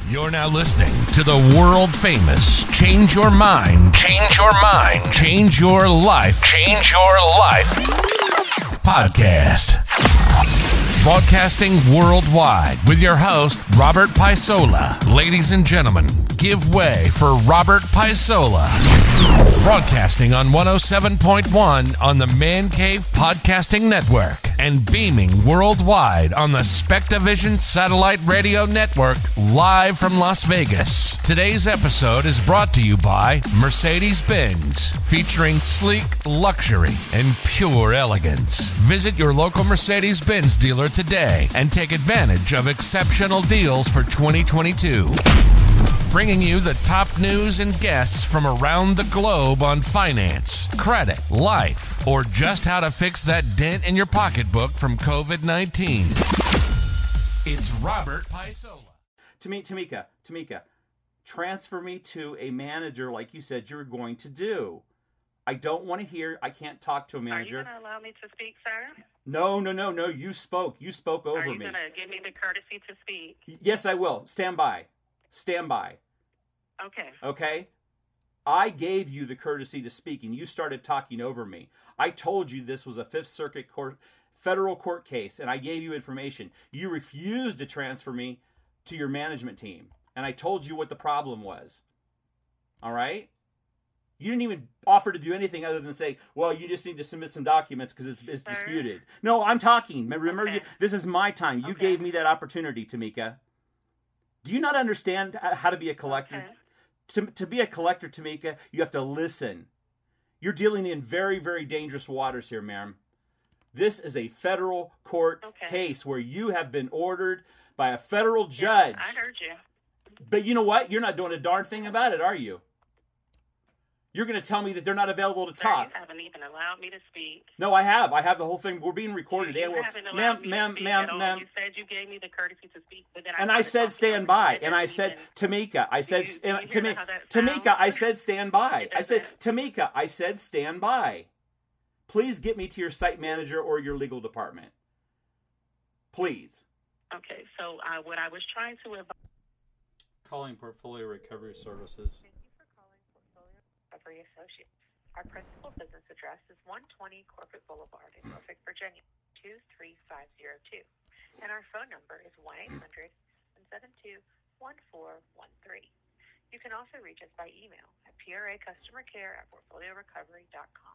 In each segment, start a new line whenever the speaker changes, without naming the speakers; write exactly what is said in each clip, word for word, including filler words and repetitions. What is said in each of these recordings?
You're now listening to the world famous Change Your Mind, Change Your Mind, Change Your Life, Change Your Life podcast. Broadcasting worldwide with your host, Robert Paisola. Ladies and gentlemen, give way for Robert Paisola. Broadcasting on one oh seven point one on the Man Cave Podcasting Network and beaming worldwide on the Spectavision Satellite Radio Network live from Las Vegas. Today's episode is brought to you by Mercedes-Benz, featuring sleek luxury and pure elegance. Visit your local Mercedes-Benz dealer today and take advantage of exceptional deals for twenty twenty-two. Bringing you the top news and guests from around the globe on finance, credit, life, or just how to fix that dent in your pocketbook from covid nineteen. It's Robert Paisola.
Tami- Tamika, Tamika, transfer me to a manager like you said you're going to do. I don't want to hear, I can't talk to a manager.
Are you going to allow me to speak, sir?
No, no, no, no, you spoke. You spoke over me.
Are you going to give me the courtesy to speak?
Yes, I will. Stand by. Stand by.
Okay.
Okay? I gave you the courtesy to speak, and you started talking over me. I told you this was a Fifth Circuit court, federal court case, and I gave you information. You refused to transfer me to your management team, and I told you what the problem was. All right? You didn't even offer to do anything other than say, well, you just need to submit some documents because it's, it's disputed. No, I'm talking. Remember, okay. you, this is my time. You okay. gave me that opportunity, Tamika. Do you not understand how to be a collector? Okay. To, to be a collector, Tamika, you have to listen. You're dealing in very, very dangerous waters here, ma'am. This is a federal court okay. case where you have been ordered by a federal judge.
Yes, I heard you.
But you know what? You're not doing a darn thing about it, are you? You're going to tell me that they're not available to
Sir,
talk.
You haven't even allowed me to speak.
No, I have. I have the whole thing. We're being recorded.
You, you
and we're,
haven't allowed
ma'am,
me
ma'am,
to speak
ma'am,
at all.
ma'am.
You said you gave me the courtesy to speak, but then I
and I said stand by. And I said, Tamika, I said,
you, you
Tamika, Tamika, I said stand by. I said, Tamika, I said stand by. Please get me to your site manager or your legal department. Please.
Okay, so uh, what I was trying to advise.
Calling Portfolio Recovery Services.
Thank you for calling Portfolio Recovery Associates. Our principal business address is one twenty Corporate Boulevard in Norfolk, Virginia, two three five zero two. And our phone number is one eight hundred seven two one four one three. You can also reach us by email at p r a customer care at portfolio recovery dot com.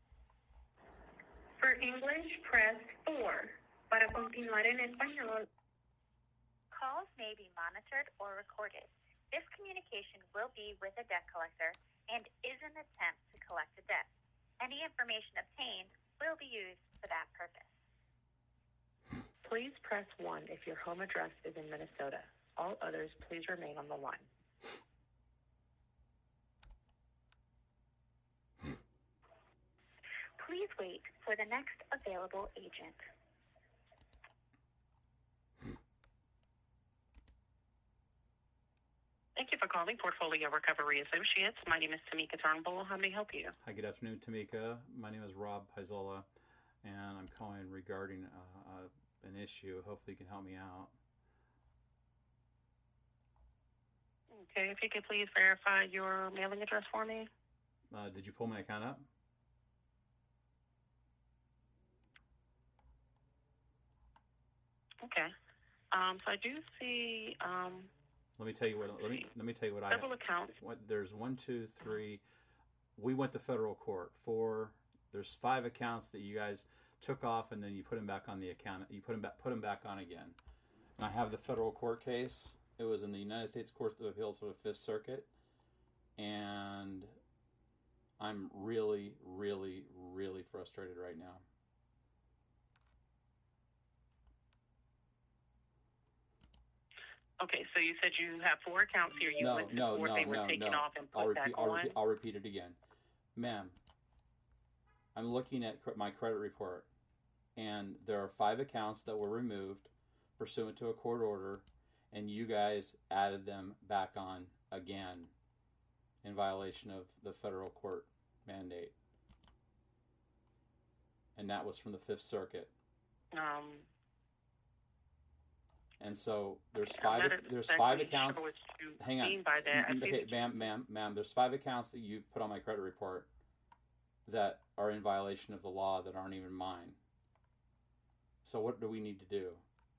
For English, press four. Para continuar en español.
Calls may be monitored or recorded. This communication will be with a debt collector and is an attempt to collect a debt. Any information obtained will be used for that purpose.
Please press one if your home address is in Minnesota. All others, please remain on the line.
Please wait for the next available agent.
Thank you for calling Portfolio Recovery Associates. My name is Tamika Turnbull. How may I help you?
Hi, good afternoon, Tamika. My name is Rob Paisola, and I'm calling regarding uh, uh, an issue. Hopefully you can help me out.
Okay, if you could please verify your mailing address for me.
Uh, did you pull my account up?
Okay. Um, so I do see... Um,
Let me tell you what. Let me let me tell you what I.
Several accounts.
What, there's one, two, three. We went to federal court. Four. There's five accounts that you guys took off, and then you put them back on the account. You put them back. Put them back on again. And I have the federal court case. It was in the United States Court of Appeals for the Fifth Circuit, and I'm really, really, really frustrated right now.
Okay, so you said you have four accounts here. You
no,
went to
no,
court,
no,
they were
no,
taken
no.
off and put
I'll repeat,
back
I'll
on?
repeat, I'll repeat it again. Ma'am, I'm looking at my credit report, and there are five accounts that were removed pursuant to a court order, and you guys added them back on again in violation of the federal court mandate. And that was from the Fifth Circuit.
Um,
And so there's
I'm
five.
not
There's
exactly
five accounts.
Sure what you
Hang on.
mean by that. I
Okay,
think
ma'am, ma'am, ma'am. There's five accounts that you've put on my credit report that are in violation of the law that aren't even mine. So what do we need to do?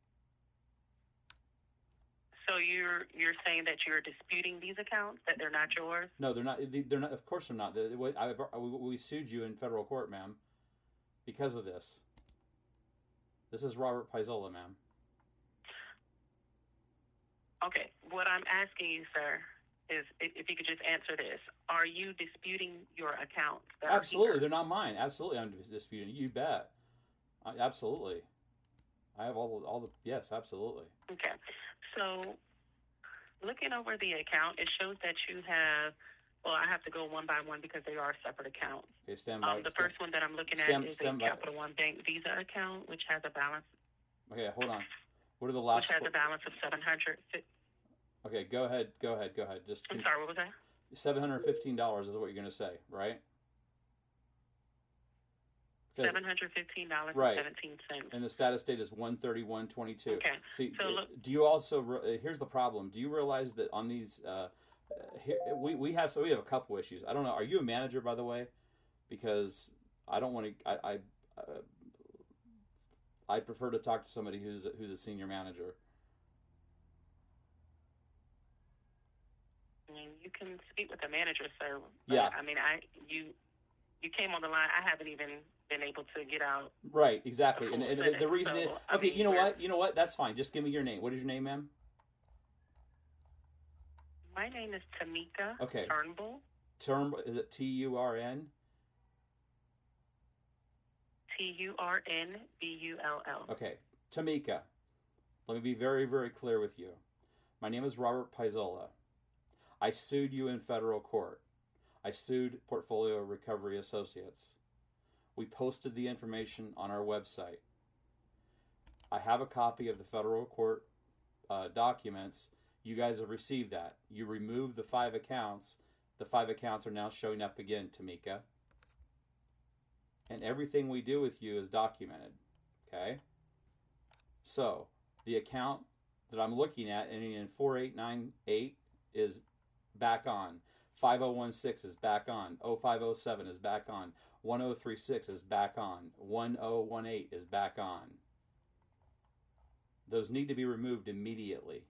So you're you're saying that you're disputing these accounts, that they're not yours?
No, they're not. They're not. Of course, they're not. They- we- I've, we sued you in federal court, ma'am, because of this. This is Robert Paisola, ma'am.
Okay. What I'm asking you, sir, is if if you could just answer this: are you disputing your accounts? That
Absolutely,
Are here?
they're not mine. Absolutely, I'm disputing. You bet. I, absolutely. I have all the, all the. Yes, absolutely.
Okay. So, looking over the account, it shows that you have. Well, I have to go one by one because they are separate accounts.
Okay, stand by.
Um, the
stand,
first one that I'm looking
stand-
at is
stand
a
by.
Capital One Bank Visa account, which has a balance,
Okay, hold on. What are the
which
last?
has
four-
a balance of seven hundred.
Okay, go ahead. Go ahead. Go ahead. Just
I'm sorry, what was that?
seven hundred fifteen dollars is what you're going to say, right? Because-
Seven hundred fifteen dollars
Right.
and seventeen cents.
And the status date is one thirty-one twenty-two.
Okay.
See,
So
uh,
look-
do you also? Re- uh, here's the problem. Do you realize that on these, uh, uh, here, we we have so we have a couple issues. I don't know. Are you a manager, by the way? Because I don't want to. I I, uh, I prefer to talk to somebody who's a, who's a senior manager.
I mean, you can speak with the manager, sir. But,
Yeah.
I mean, I you you came on the line. I haven't even been able to get out.
Right. Exactly. And, and the, the
So,
reason is
I
okay.
mean,
You know
we're-
what? You know what? That's fine. Just give me your name. What is your name, ma'am?
My name is Tamika
Okay.
Turnbull.
Term is it T U R N?
T U R N B U L L.
Okay, Tamika, let me be very, very clear with you. My name is Robert Paisola. I sued you in federal court. I sued Portfolio Recovery Associates. We posted the information on our website. I have a copy of the federal court uh, documents. You guys have received that. You removed the five accounts. The five accounts are now showing up again, Tamika. And everything we do with you is documented. Okay? So, the account that I'm looking at, ending in four eight nine eight, is back on. five oh one six is back on. oh five oh seven is back on. one oh three six is back on. one oh one eight is back on. Those need to be removed immediately.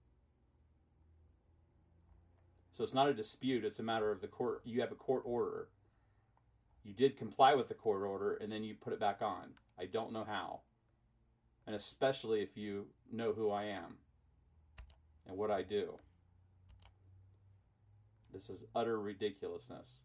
So it's not a dispute, it's a matter of the court. You have a court order. You did comply with the court order, and then you put it back on. I don't know how. And especially if you know who I am and what I do. This is utter ridiculousness.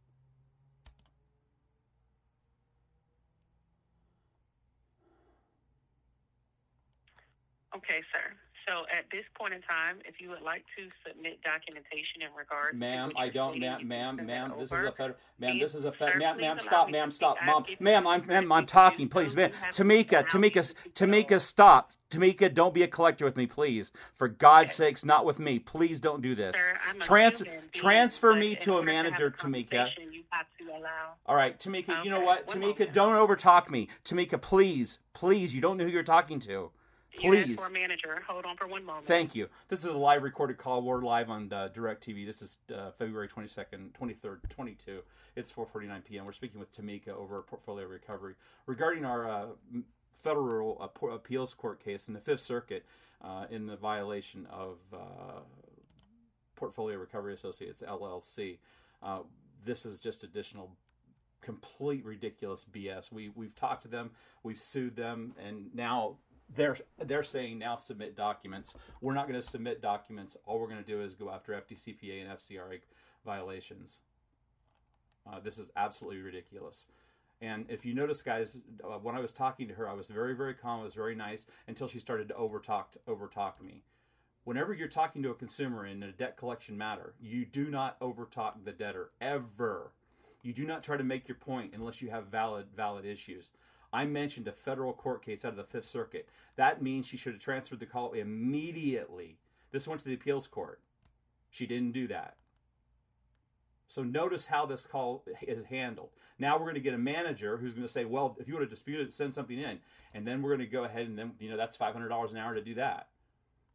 Okay, sir. So at this point in time, if you would like to submit documentation in regards,
Ma'am,
to what
I
you're
don't,
stating,
ma'am,
you can
ma'am,
send
ma'am,
that
this is
over.
a federal, ma'am,
Please,
this is a
sir,
federal, ma'am,
please
ma'am,
allow
stop,
me
ma'am,
to
stop,
speak.
mom,
I've
ma'am, I'm,
given
ma'am,
you
I'm
the
talking,
to
please,
do
ma'am,
so. You have to
Tamika,
allow me
Tamika,
to speak.
Tamika, stop, Tamika, don't be a collector with me, please, for God's
Okay.
sakes, not with me, please don't do this.
Sir, I'm a
Trans,
human being,
transfer
but
me
in
to a
order to have
manager,
a
Tamika.
conversation, You have to allow.
All right, Tamika, you know
Okay,
what,
one
Tamika,
moment.
don't overtalk me, Tamika, please, please, you don't know who you're talking to.
You asked
Please.
for a manager. Hold on for one moment.
Thank you. This is a live recorded call. We're live on uh, DirecTV. This is uh, February twenty-second, twenty-third, twenty-two. It's four forty-nine p.m. We're speaking with Tamika over at Portfolio Recovery regarding our uh, federal uh, appeals court case in the Fifth Circuit uh, in the violation of uh, Portfolio Recovery Associates, L L C. Uh, this is just additional complete ridiculous B S. We, we've talked to them. We've sued them. And now... They're they're saying now submit documents. We're not going to submit documents. All we're going to do is go after F D C P A and F C R A violations. Uh, this is absolutely ridiculous. And if you notice, guys, uh, when I was talking to her, I was very, very calm. I was very nice until she started to overtalk overtalk me. Whenever you're talking to a consumer in a debt collection matter, you do not overtalk the debtor ever. You do not try to make your point unless you have valid valid issues. I mentioned a federal court case out of the Fifth Circuit. That means she should have transferred the call immediately. This went to the appeals court. She didn't do that. So notice how this call is handled. Now we're going to get a manager who's going to say, well, if you want to dispute it, send something in. And then we're going to go ahead and then, you know, that's five hundred dollars an hour to do that.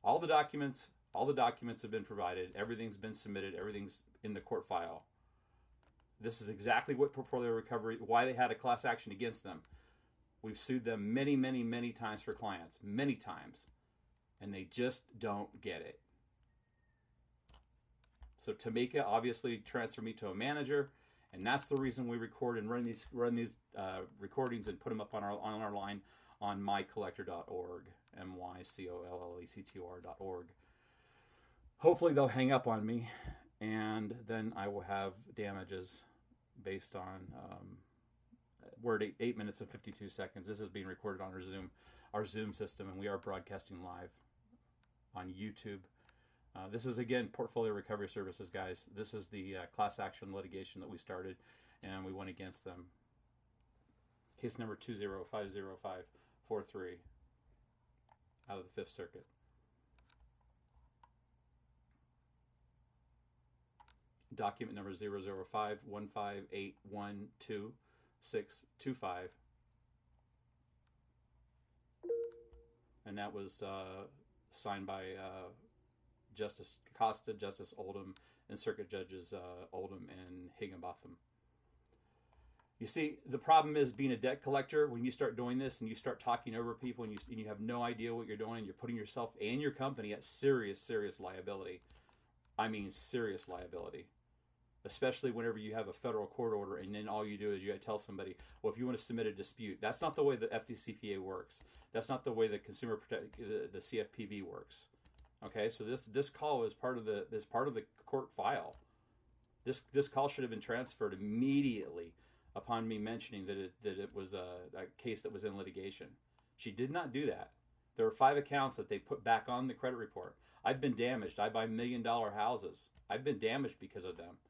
All the documents, all the documents have been provided. Everything's been submitted. Everything's in the court file. This is exactly what Portfolio Recovery, why they had a class action against them. We've sued them many, many, many times for clients, many times, and they just don't get it. So Tamika obviously transferred me to a manager, and that's the reason we record and run these run these uh, recordings and put them up on our on our line on my collector dot org, M Y C O L L E C T O R dot org. Hopefully they'll hang up on me, and then I will have damages based on um, we're at eight, eight minutes and fifty-two seconds. This is being recorded on our Zoom our Zoom system, and we are broadcasting live on YouTube. Uh, this is, again, Portfolio Recovery Services, guys. This is the uh, class action litigation that we started, and we went against them. Case number two zero five zero five four three out of the Fifth Circuit. Document number zero zero five one five eight one two six two five. And that was uh, signed by uh, Justice Costa, Justice Oldham, and Circuit Judges uh, Oldham and Higginbotham. You see, the problem is being a debt collector, when you start doing this and you start talking over people and you, and you have no idea what you're doing, and you're putting yourself and your company at serious, serious liability. I mean serious liability. Especially whenever you have a federal court order and then all you do is you tell somebody, well, if you want to submit a dispute. That's not the way the F D C P A works. That's not the way the Consumer Protect, the, the C F P B works. Okay, so this this call is part of the is part of the court file. This this call should have been transferred immediately upon me mentioning that it that it was a, a case that was in litigation. She did not do that. There are five accounts that they put back on the credit report. I've been damaged. I buy million dollar houses. I've been damaged because of them.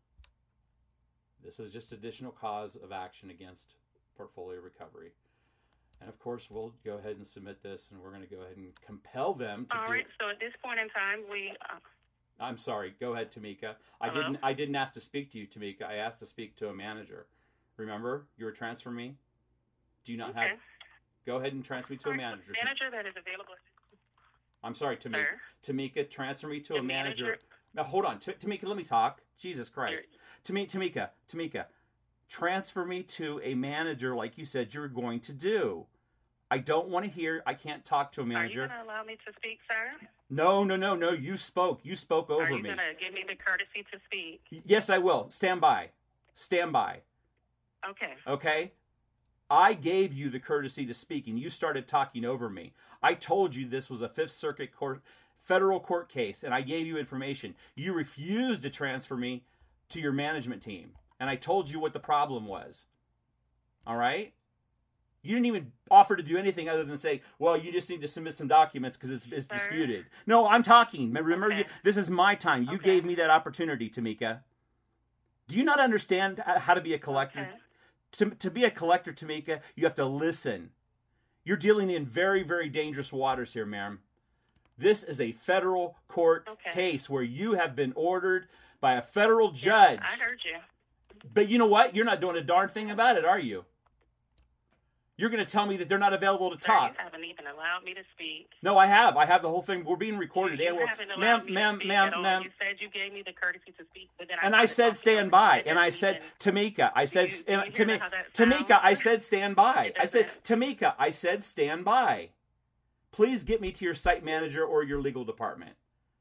This is just additional cause of action against Portfolio Recovery. And of course, we'll go ahead and submit this, and we're going to go ahead and compel them to
All
do
right. So at this point in time, we. Uh,
I'm sorry. Go ahead, Tamika. I
Hello?
didn't. I didn't ask to speak to you, Tamika. I asked to speak to a manager. Remember, you were transferring me. Do you not
okay.
have? Go ahead and transfer me to a manager.
Manager that is available.
I'm sorry, Tamika.
Sir?
Tamika, transfer me to
The
a manager.
manager-
Now, hold on, T- Tamika. Let me talk. Jesus Christ, Tami- Tamika. Tamika, transfer me to a manager, like you said you were going to do. I don't want to hear. I can't talk to a manager.
Are you going to allow me to speak, sir?
No, no, no, no. You spoke. You spoke over
Are you
me.
going to give me the courtesy to speak?
Yes, I will. Stand by. Stand by.
Okay.
Okay? I gave you the courtesy to speak, and you started talking over me. I told you this was a Fifth Circuit court, federal court case, and I gave you information. You refused to transfer me to your management team, and I told you what the problem was. All right? You didn't even offer to do anything other than say, well, you just need to submit some documents because it's, it's disputed. No, I'm talking. Remember,
Okay.
you, this is my time. You
Okay.
gave me that opportunity, Tamika. Do you not understand how to be a collector?
Okay.
To, to be a collector, Tamika, you have to listen. You're dealing in very, very dangerous waters here, ma'am. This is a federal court
Okay.
case where you have been ordered by a federal judge.
I heard you.
But you know what? You're not doing a darn thing about it, are you? You're going to tell me that they're not available to
Sir,
talk.
you haven't even allowed me to speak.
No, I have. I have the whole thing. We're being recorded.
You
and we're,
haven't allowed
ma'am,
me
ma'am,
to speak
ma'am,
at all.
ma'am.
You said you gave me the courtesy to speak, but then
And
I
I
started
said
talking
stand
over you.
by.
That
And I
doesn't
said,
even-
Tamika, I said,
Do you-
uh,
do you hear
Tami-
how that
Tamika,
sounds?
I said stand by.
It
I said,
doesn't.
Tamika, I said stand by. Please get me to your site manager or your legal department.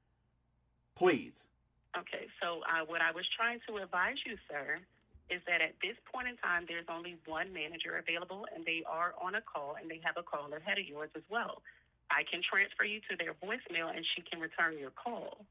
Please.
Okay, so uh, what I was trying to advise you, sir, is that at this point in time, there's only one manager available, and they are on a call, and they have a caller ahead of yours as well. I can transfer you to their voicemail, and she can return your call.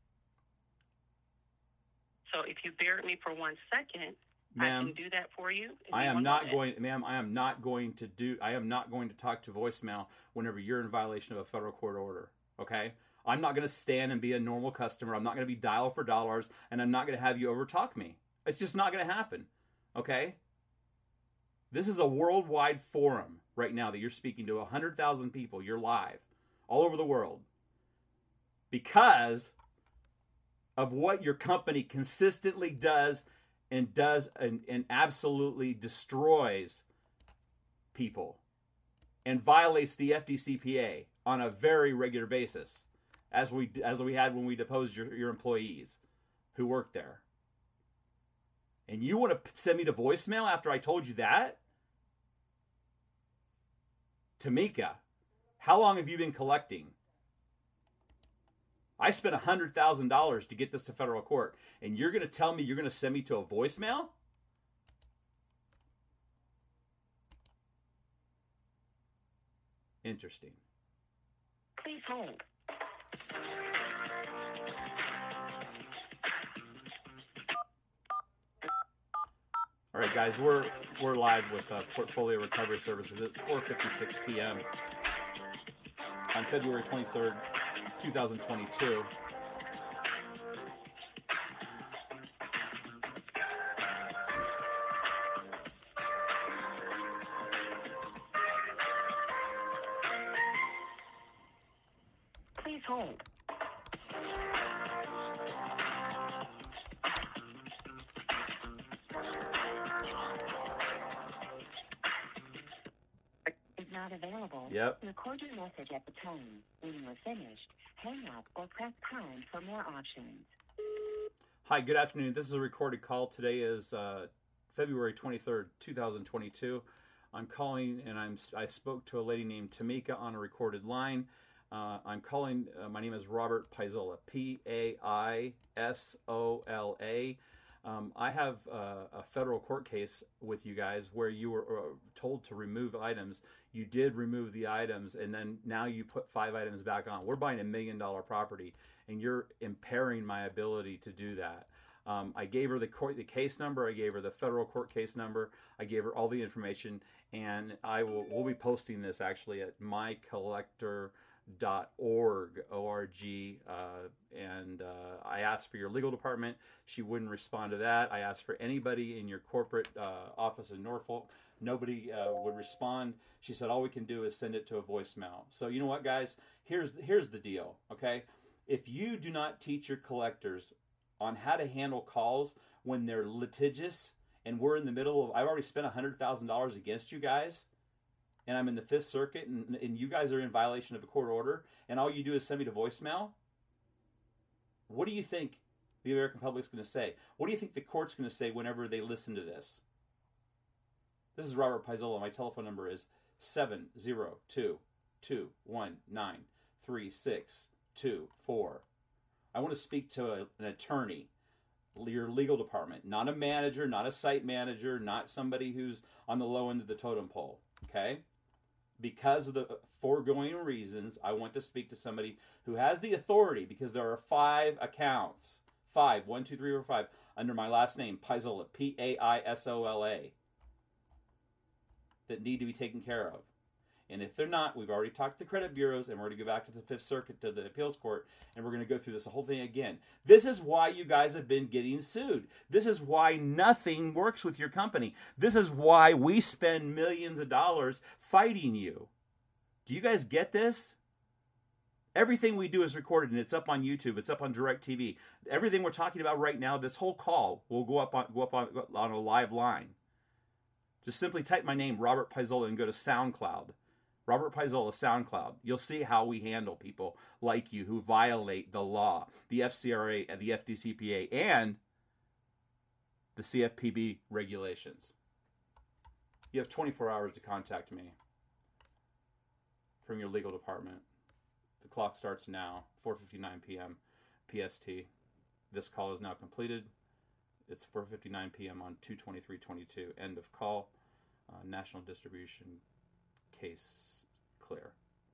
So if you bear with me for one second, I
Ma'am,
can do that for you. Give
I
me
am
one
not
moment.
going, ma'am, I am not going to do, I am not going to talk to voicemail whenever you're in violation of a federal court order, okay? I'm not going to stand and be a normal customer. I'm not going to be dial for dollars, and I'm not going to have you overtalk me. It's just not going to happen, okay? This is a worldwide forum right now that you're speaking to one hundred thousand people. You're live all over the world because of what your company consistently does and does and, and absolutely destroys people and violates the F D C P A on a very regular basis. as we as we had when we deposed your, your employees who worked there. And you want to send me to voicemail after I told you that? Tamika, how long have you been collecting? I spent one hundred thousand dollars to get this to federal court, and you're going to tell me you're going to send me to a voicemail? Interesting.
Please hold.
All right, guys, we're we're live with uh, Portfolio Recovery Services. It's four fifty-six p.m. on February twenty-third, twenty twenty-two.
Please hold. Not available.
Yep.
Record your message at the tone. When you are finished, hang up or press pound for more options.
Hi, good afternoon. This is a recorded call. Today is uh, February twenty-third, twenty twenty-two. I'm calling, and I'm I spoke to a lady named Tamika on a recorded line. Uh, I'm calling. Uh, my name is Robert Paisola. P A I S O L A. Um, I have uh, a federal court case with you guys where you were uh, told to remove items. You did remove the items, and then now you put five items back on. We're buying a million dollar property, and you're impairing my ability to do that. Um, I gave her the court, the case number. I gave her the federal court case number. I gave her all the information, and I will we'll be posting this actually at my collector dot org, O R G, uh, and uh, I asked for your legal department. She wouldn't respond to that. I asked for anybody in your corporate uh, office in Norfolk. Nobody uh, would respond. She said, all we can do is send it to a voicemail. So you know what, guys? Here's, here's the deal, okay? If you do not teach your collectors on how to handle calls when they're litigious, and we're in the middle of, I've already spent one hundred thousand dollars against you guys, and I'm in the Fifth Circuit, and, and you guys are in violation of a court order, and all you do is send me to voicemail, what do you think the American public's going to say? What do you think the court's going to say whenever they listen to this? This is Robert Paisola. My telephone number is seven zero two, two one nine, three six two four. I want to speak to a, an attorney, your legal department, not a manager, not a site manager, not somebody who's on the low end of the totem pole, okay? Because of the foregoing reasons, I want to speak to somebody who has the authority, because there are five accounts, five, one, two, three, four, five, under my last name, Paisola, P A I S O L A, that need to be taken care of. And if they're not, we've already talked to the credit bureaus, and we're going to go back to the Fifth Circuit, to the appeals court, and we're going to go through this whole thing again. This is why you guys have been getting sued. This is why nothing works with your company. This is why we spend millions of dollars fighting you. Do you guys get this? Everything we do is recorded, and it's up on YouTube. It's up on DirecTV. Everything we're talking about right now, this whole call will go up on go up on, on a live line. Just simply type my name, Robert Paisola, and go to SoundCloud. Robert Paisola, SoundCloud. You'll see how we handle people like you who violate the law, the F C R A, the F D C P A, and the C F P B regulations. You have twenty-four hours to contact me from your legal department. The clock starts now, four fifty-nine p.m. P S T. This call is now completed. It's four fifty-nine p.m. on two twenty-three twenty-two. End of call. Uh, national distribution case clear.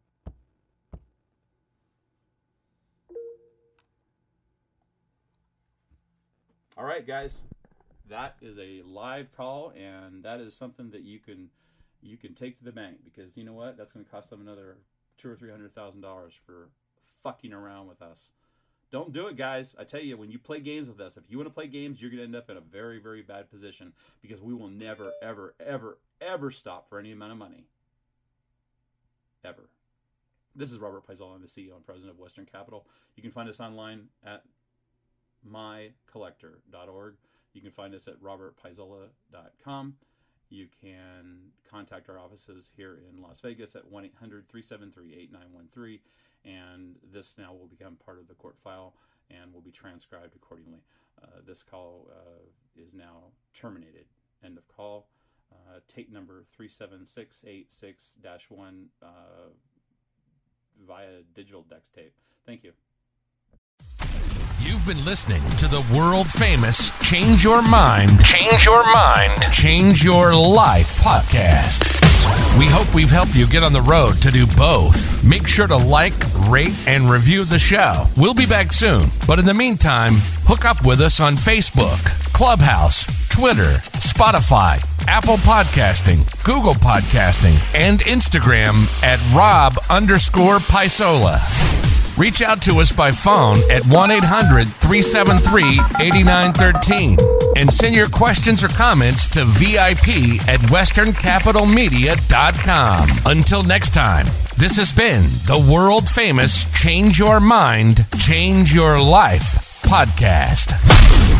All right, guys. That is a live call, and that is something that you can you can take to the bank, because you know what? That's going to cost them another two or three hundred thousand dollars for fucking around with us. Don't do it, guys. I tell you, when you play games with us, if you want to play games, you're going to end up in a very, very bad position, because we will never, ever, ever, ever stop for any amount of money. Ever. This is Robert Paisola. I'm the C E O and President of Western Capital. You can find us online at my collector dot org. You can find us at robert paisola dot com. You can contact our offices here in Las Vegas at one eight hundred, three seven three, eight nine one three.
and this now will become part of the court file and will be transcribed accordingly. Uh, this call uh, is now terminated. End of call. Uh, tape number three seven six eight six dash one uh, via digital dex tape. Thank you.
You've been listening to the world famous Change Your Mind, Change Your Mind, Change Your Life podcast. We hope we've helped you get on the road to do both. Make sure to like, rate, and review the show. We'll be back soon. But in the meantime, hook up with us on Facebook, Clubhouse, Twitter, Spotify, Apple Podcasting, Google Podcasting, and Instagram at Rob underscore Paisola. Reach out to us by phone at one eight hundred three seven three eight nine one three and send your questions or comments to V I P at western capital media dot com. Until next time, this has been the world famous Change Your Mind, Change Your Life podcast.